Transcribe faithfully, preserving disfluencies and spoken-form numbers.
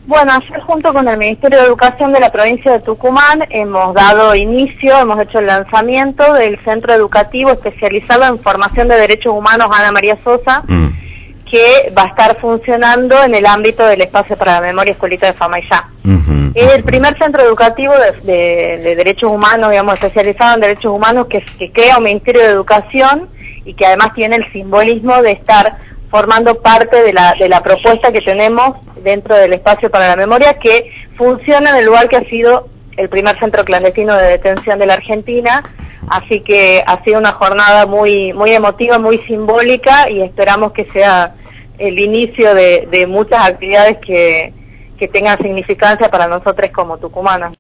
Bueno, ayer junto con el Ministerio de Educación de la provincia de Tucumán hemos dado inicio, hemos hecho el lanzamiento del Centro Educativo Especializado en Formación de Derechos Humanos Ana María Sosa, mm. que va a estar funcionando en el ámbito del Espacio para la Memoria Escuelita de Famayllá. Uh-huh, es uh-huh. el primer centro educativo de, de, de derechos humanos, digamos, especializado en derechos humanos que, que crea un Ministerio de Educación y que además tiene el simbolismo de estar formando parte de la, de la propuesta que tenemos dentro del Espacio para la Memoria, que funciona en el lugar que ha sido el primer centro clandestino de detención de la Argentina. Así que ha sido una jornada muy muy emotiva, muy simbólica, y esperamos que sea el inicio de, de muchas actividades que, que tengan significancia para nosotros como tucumanas.